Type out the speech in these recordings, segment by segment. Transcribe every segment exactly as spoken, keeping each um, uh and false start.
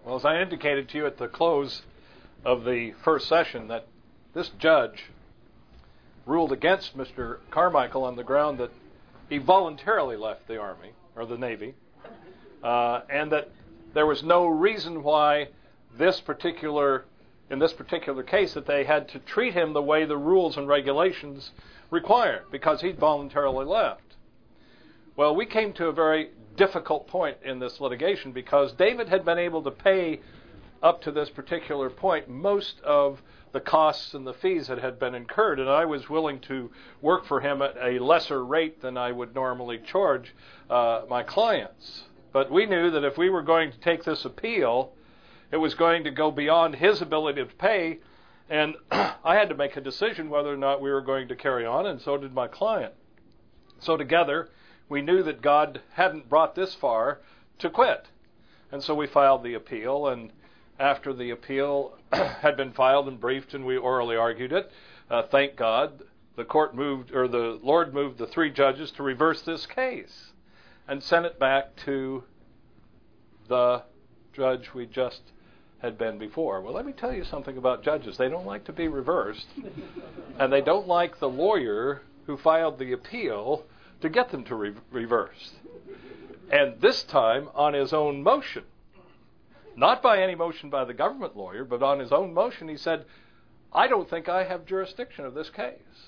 Well, as I indicated to you at the close of the first session, that this judge ruled against Mister Carmichael on the ground that he voluntarily left the Army, or the Navy, uh, and that there was no reason why this particular, in this particular case, that they had to treat him the way the rules and regulations required, because he'd voluntarily left. Well, we came to a very difficult point in this litigation because David had been able to pay up to this particular point most of the costs and the fees that had been incurred, and I was willing to work for him at a lesser rate than I would normally charge uh, my clients. But we knew that if we were going to take this appeal, it was going to go beyond his ability to pay, and I had to make a decision whether or not we were going to carry on, and so did my client. So together, we knew that God hadn't brought this far to quit. And so we filed the appeal, and after the appeal had been filed and briefed and we orally argued it, uh, thank God, the court moved, or the Lord moved the three judges to reverse this case and sent it back to the judge we just had been before. Well, let me tell you something about judges. They don't like to be reversed, and they don't like the lawyer who filed the appeal to get them to re- reverse. And this time on his own motion. Not by any motion by the government lawyer, but on his own motion, he said, I don't think I have jurisdiction of this case.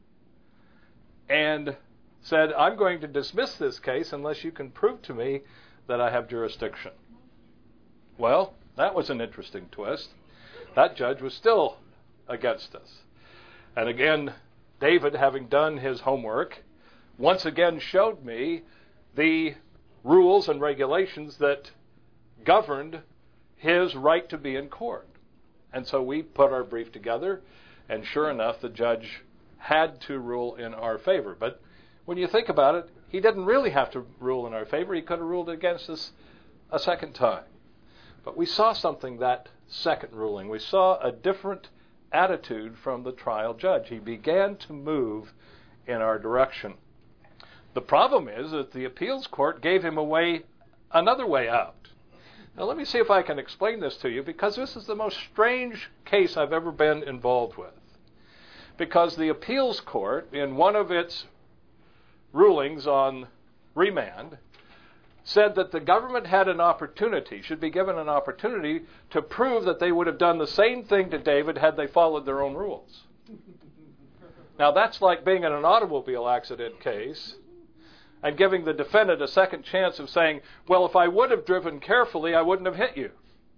And said, I'm going to dismiss this case unless you can prove to me that I have jurisdiction. Well, that was an interesting twist. That judge was still against us. And again, David, having done his homework, once again showed me the rules and regulations that governed his right to be in court. And so we put our brief together, and sure enough, the judge had to rule in our favor. But when you think about it, he didn't really have to rule in our favor. He could have ruled against us a second time. But we saw something that second ruling. We saw a different attitude from the trial judge. He began to move in our direction. The problem is that the appeals court gave him a way, another way out. Now let me see if I can explain this to you, because this is the most strange case I've ever been involved with. Because the appeals court, in one of its rulings on remand, said that the government had an opportunity, should be given an opportunity to prove that they would have done the same thing to David had they followed their own rules. Now that's like being in an automobile accident case and giving the defendant a second chance of saying, well, if I would have driven carefully, I wouldn't have hit you.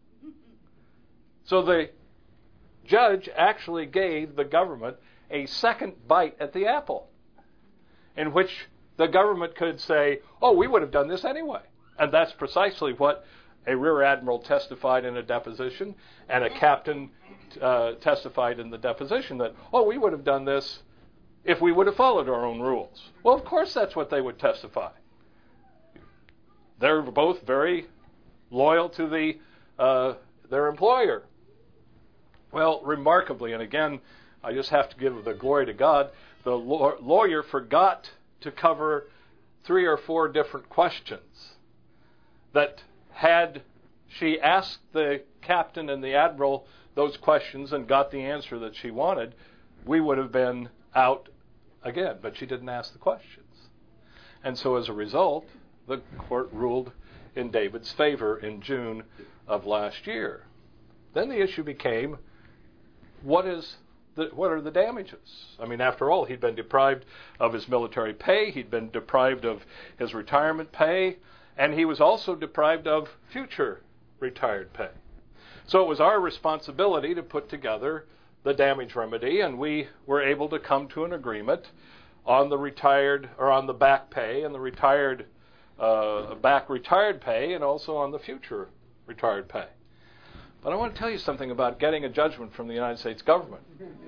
So the judge actually gave the government a second bite at the apple, in which the government could say, oh, we would have done this anyway. And that's precisely what a rear admiral testified in a deposition, and a captain uh, testified in the deposition, that, oh, we would have done this if we would have followed our own rules. Well, of course that's what they would testify. They're both very loyal to the uh, their employer. Well, remarkably, and again, I just have to give the glory to God, the law- lawyer forgot to cover three or four different questions that, had she asked the captain and the admiral those questions and got the answer that she wanted, we would have been out again. But she didn't ask the questions. And so as a result, the court ruled in David's favor in June of last year. Then the issue became, what is the, what are the damages? I mean, after all, he'd been deprived of his military pay, he'd been deprived of his retirement pay, and he was also deprived of future retired pay. So it was our responsibility to put together the damage remedy, and we were able to come to an agreement on the retired, or on the back pay and the retired, uh, back retired pay, and also on the future retired pay. But I want to tell you something about getting a judgment from the United States government.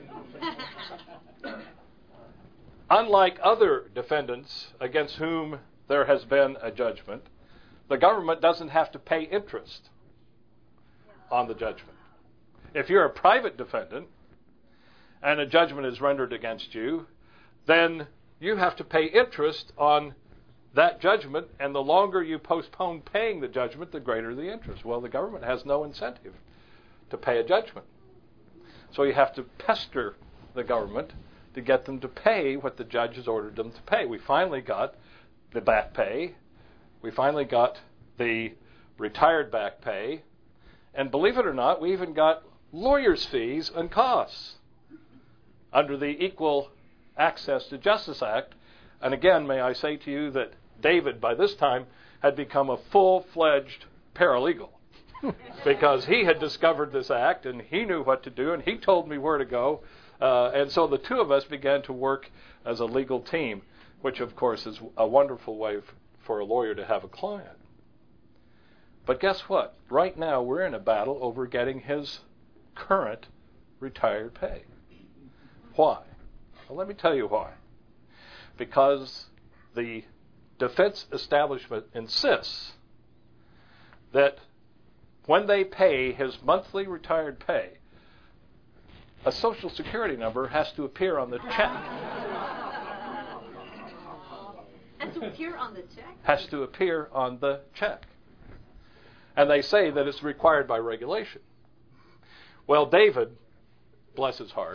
Unlike other defendants against whom there has been a judgment, the government doesn't have to pay interest on the judgment. If you're a private defendant and a judgment is rendered against you, then you have to pay interest on that judgment, and the longer you postpone paying the judgment, the greater the interest. Well, the government has no incentive to pay a judgment. So you have to pester the government to get them to pay what the judge has ordered them to pay. We finally got the back pay. We finally got the retired back pay. And believe it or not, we even got lawyers' fees and costs under the Equal Access to Justice Act. And again, may I say to you that David, by this time, had become a full-fledged paralegal because he had discovered this act and he knew what to do and he told me where to go. Uh, and so the two of us began to work as a legal team, which, of course, is a wonderful way f- for a lawyer to have a client. But guess what? Right now, we're in a battle over getting his current retired pay. Why? Well, let me tell you why. Because the defense establishment insists that when they pay his monthly retired pay, a Social Security number has to appear on the check. Has to appear on the check? Has to appear on the check. And they say that it's required by regulation. Well, David, bless his heart,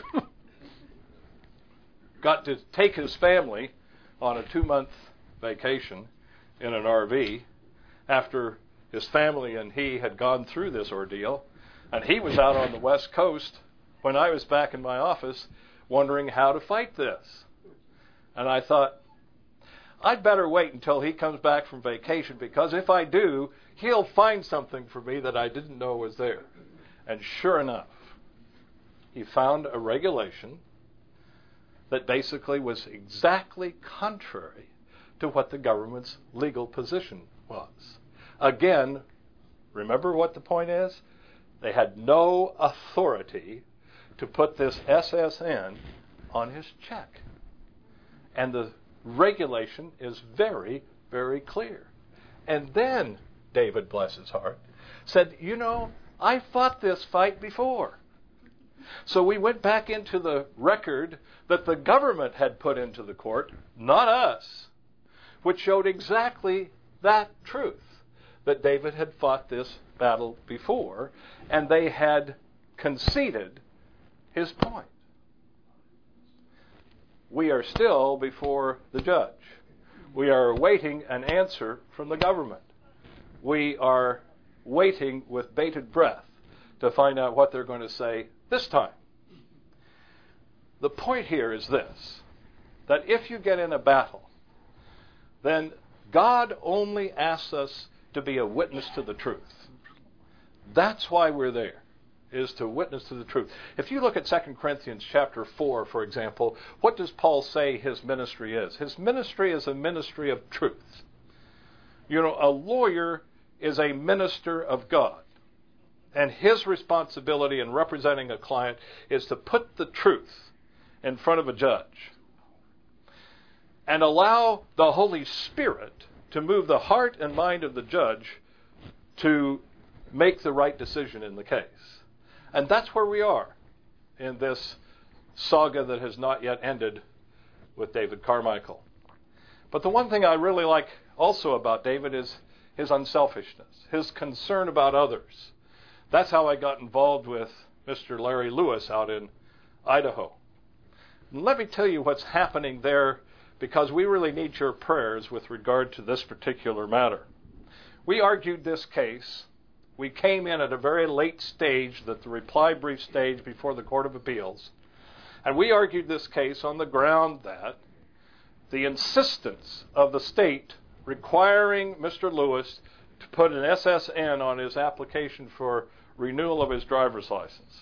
got to take his family on a two-month vacation in an R V after his family and he had gone through this ordeal. And he was out on the West Coast when I was back in my office wondering how to fight this. And I thought, I'd better wait until he comes back from vacation, because if I do, he'll find something for me that I didn't know was there. And sure enough, he found a regulation that basically was exactly contrary to what the government's legal position was. Again, remember what the point is? They had no authority to put this S S N on his check. And the regulation is very, very clear. And then David, bless his heart, said, you know, I fought this fight before. So we went back into the record that the government had put into the court, not us, which showed exactly that truth, that David had fought this battle before, and they had conceded his point. We are still before the judge. We are awaiting an answer from the government. We are waiting with bated breath to find out what they're going to say this time. The point here is this, that if you get in a battle, then God only asks us to be a witness to the truth. That's why we're there, is to witness to the truth. If you look at Second Corinthians chapter four, for example, what does Paul say his ministry is? His ministry is a ministry of truth. You know, a lawyer is a minister of God. And his responsibility in representing a client is to put the truth in front of a judge and allow the Holy Spirit to move the heart and mind of the judge to make the right decision in the case. And that's where we are in this saga that has not yet ended with David Carmichael. But the one thing I really like also about David is his unselfishness, his concern about others. That's how I got involved with Mister Larry Lewis out in Idaho. And let me tell you what's happening there, because we really need your prayers with regard to this particular matter. We argued this case. We came in at a very late stage, that the reply brief stage before the Court of Appeals, and we argued this case on the ground that the insistence of the state requiring Mister Lewis to put an S S N on his application for renewal of his driver's license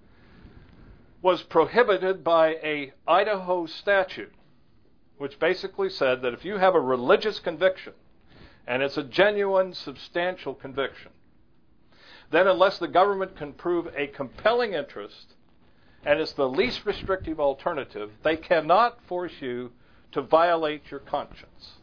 was prohibited by a Idaho statute, which basically said that if you have a religious conviction, and it's a genuine, substantial conviction, then unless the government can prove a compelling interest, and it's the least restrictive alternative, they cannot force you to violate your conscience.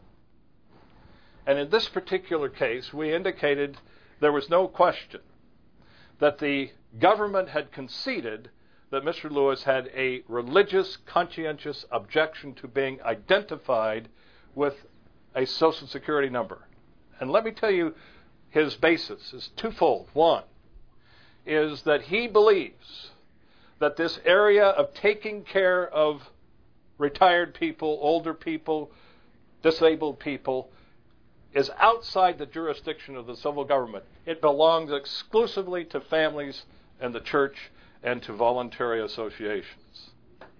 And in this particular case, we indicated there was no question that the government had conceded that Mister Lewis had a religious, conscientious objection to being identified with a Social Security number. And let me tell you, his basis is twofold. One is that he believes that this area of taking care of retired people, older people, disabled people, is outside the jurisdiction of the civil government. It belongs exclusively to families and the church and to voluntary associations.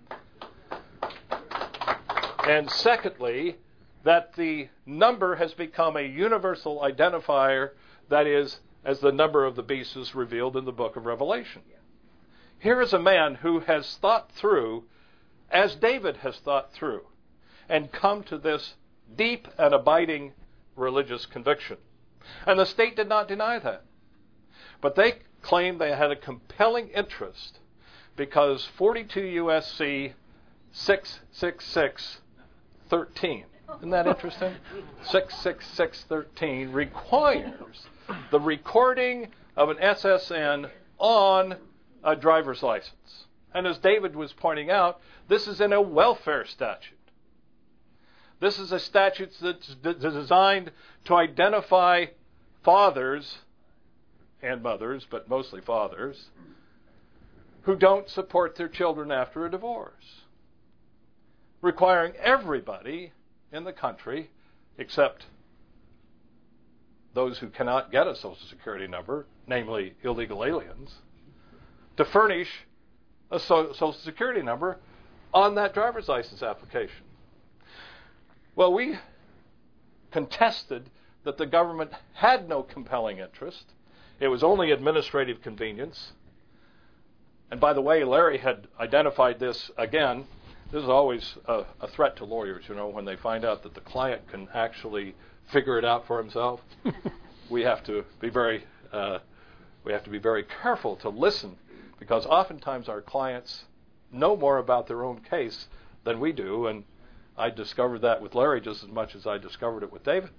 And secondly, that the number has become a universal identifier, that is, as the number of the beast is revealed in the book of Revelation. Here is a man who has thought through, as David has thought through, and come to this deep and abiding religious conviction. And the state did not deny that. But they claimed they had a compelling interest because forty-two U S C six six six thirteen, isn't that interesting? six six six thirteen requires the recording of an S S N on a driver's license. And as David was pointing out, this is in a welfare statute. This is a statute that's designed to identify fathers and mothers, but mostly fathers, who don't support their children after a divorce, requiring everybody in the country, except those who cannot get a Social Security number, namely illegal aliens, to furnish a Social Security number on that driver's license application. Well, we contested that the government had no compelling interest. It was only administrative convenience. And by the way, Larry had identified this again. This is always a, a threat to lawyers, you know, when they find out that the client can actually figure it out for himself. we have to be very, uh, we have to be very careful to listen, because oftentimes our clients know more about their own case than we do, and I discovered that with Larry just as much as I discovered it with David.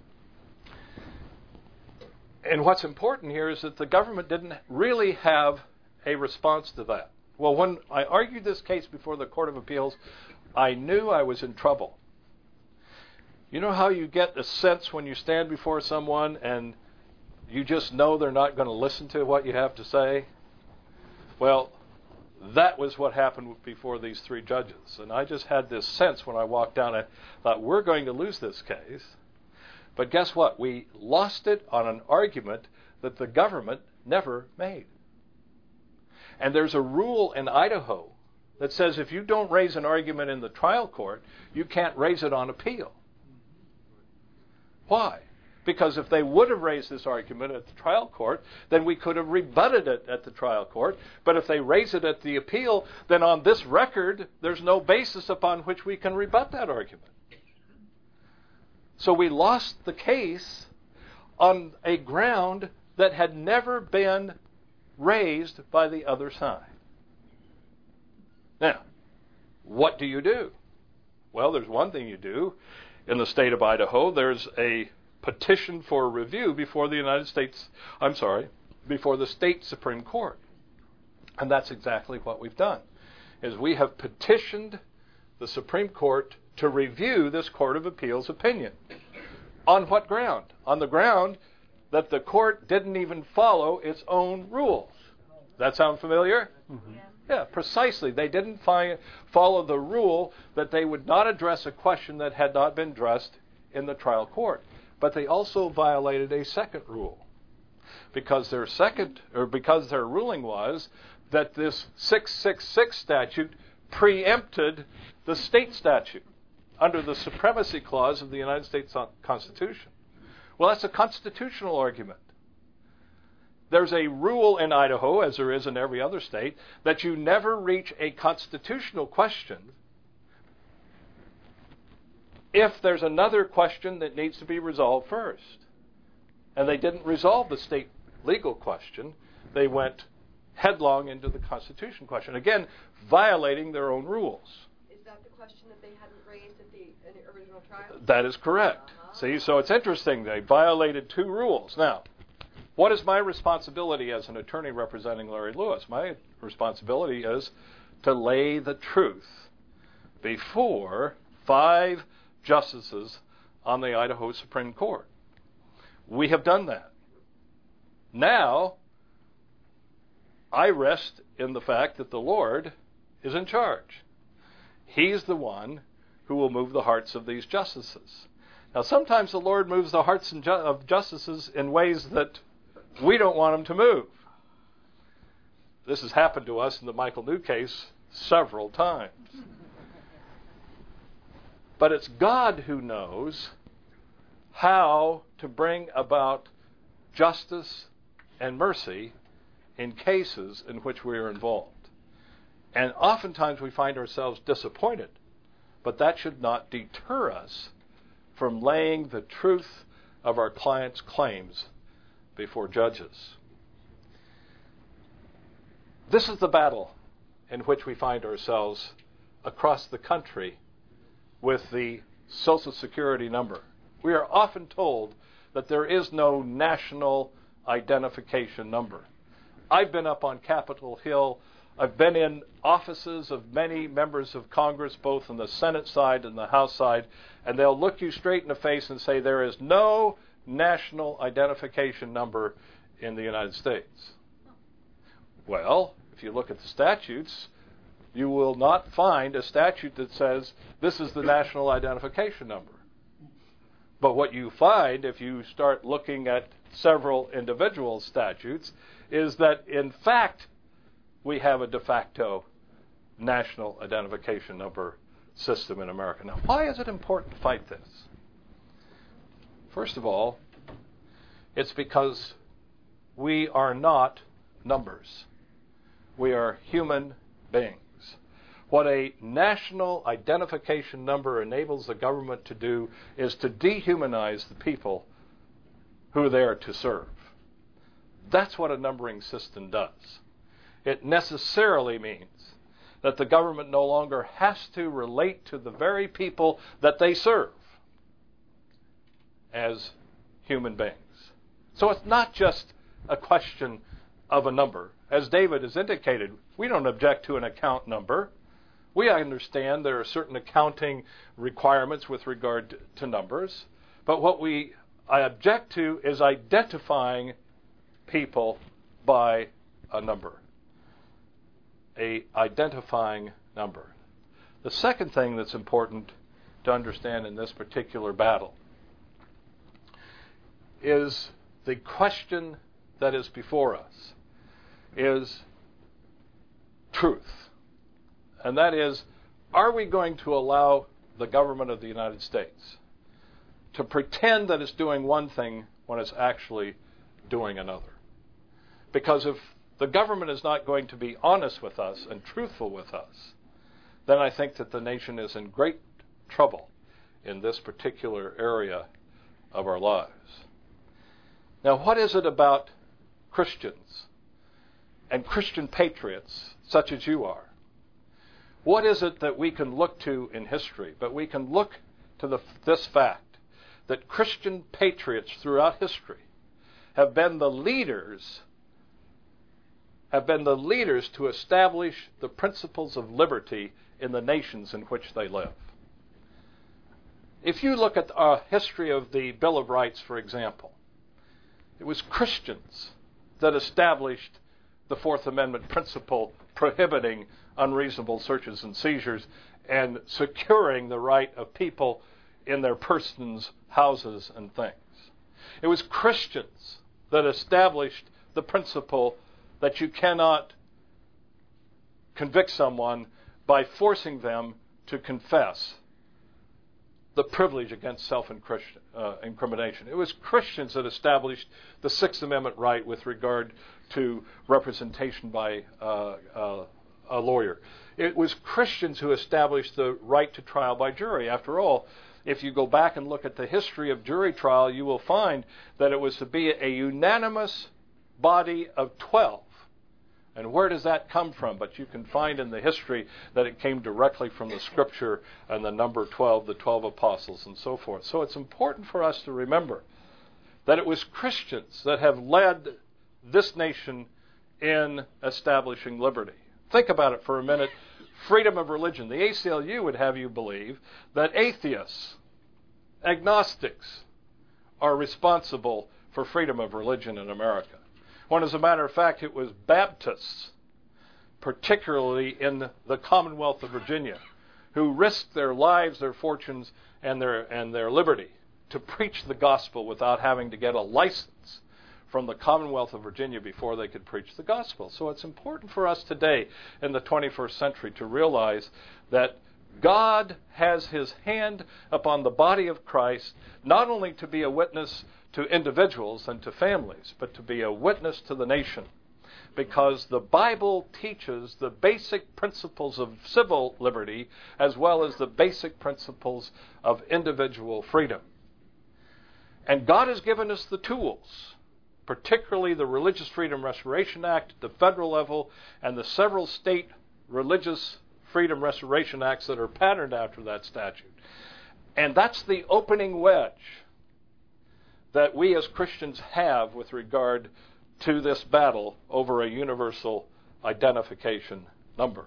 And what's important here is that the government didn't really have a response to that. Well, when I argued this case before the Court of Appeals, I knew I was in trouble. You know how you get a sense when you stand before someone and you just know they're not going to listen to what you have to say? Well, that was what happened before these three judges. And I just had this sense when I walked down, I thought, we're going to lose this case. But guess what? We lost it on an argument that the government never made. And there's a rule in Idaho that says if you don't raise an argument in the trial court, you can't raise it on appeal. Why? Because if they would have raised this argument at the trial court, then we could have rebutted it at the trial court. But if they raise it at the appeal, then on this record, there's no basis upon which we can rebut that argument. So we lost the case on a ground that had never been raised by the other side. Now, what do you do? Well, there's one thing you do. In the state of Idaho, there's a petition for review before the United States, I'm sorry, before the state Supreme Court. And that's exactly what we've done, is we have petitioned the Supreme Court to review this Court of Appeals opinion. On what ground? On the ground that the court didn't even follow its own rules. That sound familiar? Mm-hmm. Yeah, precisely. They didn't fi- follow the rule that they would not address a question that had not been addressed in the trial court. But they also violated a second rule, because their second, or because their ruling was that this six six six statute preempted the state statute under the Supremacy Clause of the United States Constitution. Well, that's a constitutional argument. There's a rule in Idaho, as there is in every other state, that you never reach a constitutional question if there's another question that needs to be resolved first. And they didn't resolve the state legal question. They went headlong into the Constitution question, again, violating their own rules. Is that the question that they hadn't raised at the, in the original trial? That is correct. Uh-huh. See, so it's interesting. They violated two rules. Now, what is my responsibility as an attorney representing Larry Lewis? My responsibility is to lay the truth before five justices on the Idaho Supreme Court. We have done that. Now, I rest in the fact that the Lord is in charge. He's the one who will move the hearts of these justices. Now, sometimes the Lord moves the hearts of justices in ways that we don't want him to move. This has happened to us in the Michael New case several times. But it's God who knows how to bring about justice and mercy in cases in which we are involved. And oftentimes we find ourselves disappointed, but that should not deter us from laying the truth of our client's claims before judges. This is the battle in which we find ourselves across the country with the Social Security number. We are often told that there is no national identification number. I've been up on Capitol Hill. I've been in offices of many members of Congress, both on the Senate side and the House side, and they'll look you straight in the face and say there is no national identification number in the United States. Well, if you look at the statutes, you will not find a statute that says this is the national identification number. But what you find, if you start looking at several individual statutes, is that in fact we have a de facto national identification number system in America. Now, why is it important to fight this? First of all, it's because we are not numbers. We are human beings. What a national identification number enables the government to do is to dehumanize the people who are there to serve. That's what a numbering system does. It necessarily means that the government no longer has to relate to the very people that they serve as human beings. So it's not just a question of a number. As David has indicated, we don't object to an account number. We understand there are certain accounting requirements with regard to numbers, but what we I object to is identifying people by a number, a identifying number. The second thing that's important to understand in this particular battle is the question that is before us is truth. And that is, are we going to allow the government of the United States to pretend that it's doing one thing when it's actually doing another? Because if the government is not going to be honest with us and truthful with us, then I think that the nation is in great trouble in this particular area of our lives. Now, what is it about Christians and Christian patriots such as you are? What is it that we can look to in history? But we can look to the, this fact that Christian patriots throughout history have been the leaders, have been the leaders to establish the principles of liberty in the nations in which they live. If you look at the history of the Bill of Rights, for example, it was Christians that established the Fourth Amendment principle prohibiting unreasonable searches and seizures and securing the right of people in their persons, houses, and things. It was Christians that established the principle that you cannot convict someone by forcing them to confess the privilege against self-incrimination. It was Christians that established the Sixth Amendment right with regard to representation by uh, uh, a lawyer. It was Christians who established the right to trial by jury. After all, if you go back and look at the history of jury trial, you will find that it was to be a unanimous body of twelve. And where does that come from? But you can find in the history that it came directly from the Scripture and the number twelve, the twelve apostles, and so forth. So it's important for us to remember that it was Christians that have led this nation in establishing liberty. Think about it for a minute. Freedom of religion. The A C L U would have you believe that atheists agnostics are responsible for freedom of religion in America. When, as a matter of fact, it was Baptists, particularly in the Commonwealth of Virginia, who risked their lives, their fortunes, and their and their liberty to preach the gospel without having to get a license from the Commonwealth of Virginia before they could preach the gospel. So it's important for us today in the twenty-first century to realize that God has his hand upon the body of Christ, not only to be a witness to individuals and to families, but to be a witness to the nation. Because the Bible teaches the basic principles of civil liberty as well as the basic principles of individual freedom. And God has given us the tools, particularly the Religious Freedom Restoration Act at the federal level and the several state Religious Freedom Restoration Acts that are patterned after that statute. And that's the opening wedge that we as Christians have with regard to this battle over a universal identification number.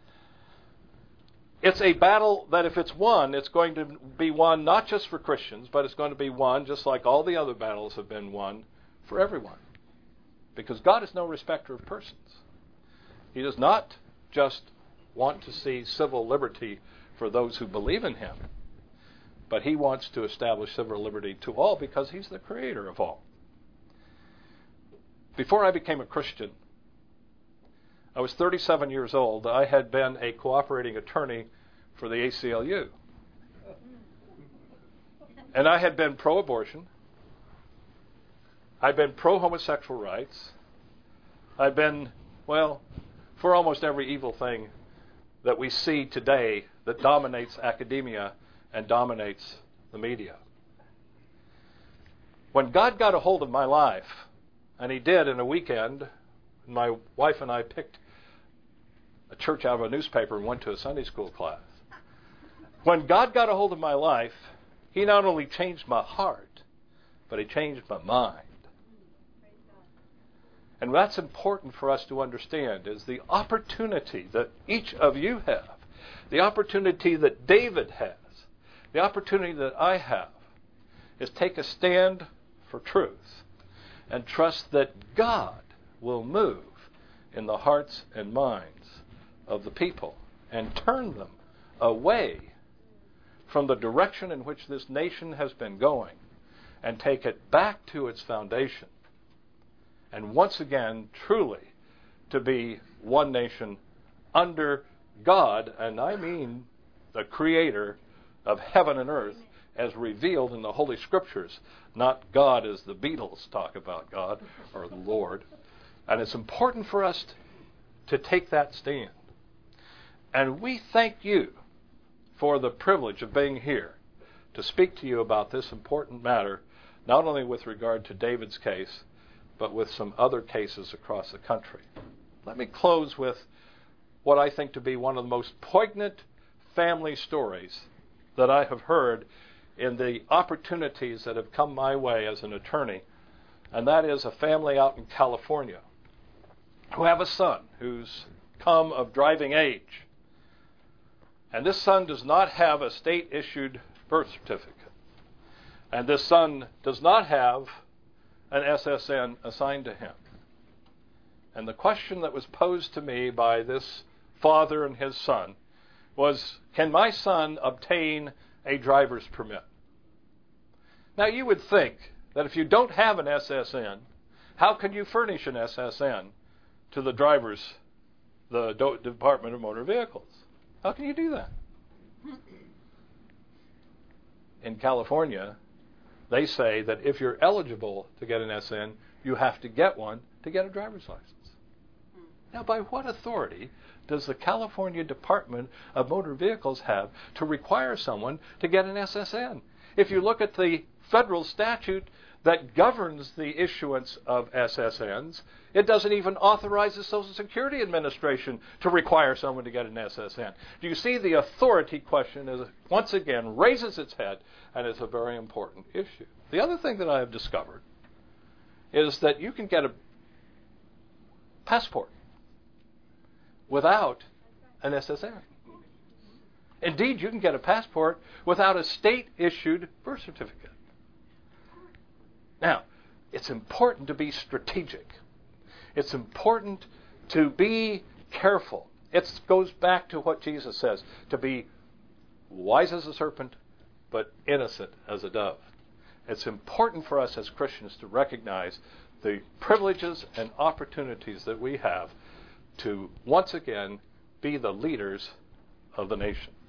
It's a battle that if it's won, it's going to be won not just for Christians, but it's going to be won, just like all the other battles have been won, for everyone. Because God is no respecter of persons. He does not just want to see civil liberty for those who believe in him, but he wants to establish civil liberty to all because he's the creator of all. Before I became a Christian, I was thirty-seven years old. I had been a cooperating attorney for the A C L U. And I had been pro-abortion. I'd been pro-homosexual rights. I'd been, well, for almost every evil thing that we see today that dominates academia and dominates the media. When God got a hold of my life, and he did in a weekend, my wife and I picked a church out of a newspaper and went to a Sunday school class. When God got a hold of my life, he not only changed my heart, but he changed my mind. And that's important for us to understand, is the opportunity that each of you have, the opportunity that David has, the opportunity that I have, is take a stand for truth and trust that God will move in the hearts and minds of the people and turn them away from the direction in which this nation has been going and take it back to its foundation. And once again, truly, to be one nation under God, and I mean the creator of heaven and earth, as revealed in the Holy Scriptures, not God as the Beatles talk about God, or the Lord. And it's important for us to take that stand. And we thank you for the privilege of being here to speak to you about this important matter, not only with regard to David's case, but with some other cases across the country. Let me close with what I think to be one of the most poignant family stories that I have heard in the opportunities that have come my way as an attorney, and that is a family out in California who have a son who's come of driving age. And this son does not have a state-issued birth certificate. And this son does not have an S S N assigned to him. And the question that was posed to me by this father and his son was, can my son obtain a driver's permit? Now you would think that if you don't have an S S N, how can you furnish an S S N to the drivers, the Do- Department of Motor Vehicles? How can you do that? In California, they say that if you're eligible to get an S N, you have to get one to get a driver's license. Now, by what authority does the California Department of Motor Vehicles have to require someone to get an S S N? If you look at the federal statute that governs the issuance of S S Ns, it doesn't even authorize the Social Security Administration to require someone to get an S S N. Do you see the authority question is once again raises its head, and it's a very important issue. The other thing that I have discovered is that you can get a passport without an S S N. Indeed, you can get a passport without a state-issued birth certificate. Now, it's important to be strategic. It's important to be careful. It goes back to what Jesus says, to be wise as a serpent, but innocent as a dove. It's important for us as Christians to recognize the privileges and opportunities that we have to once again be the leaders of the nation.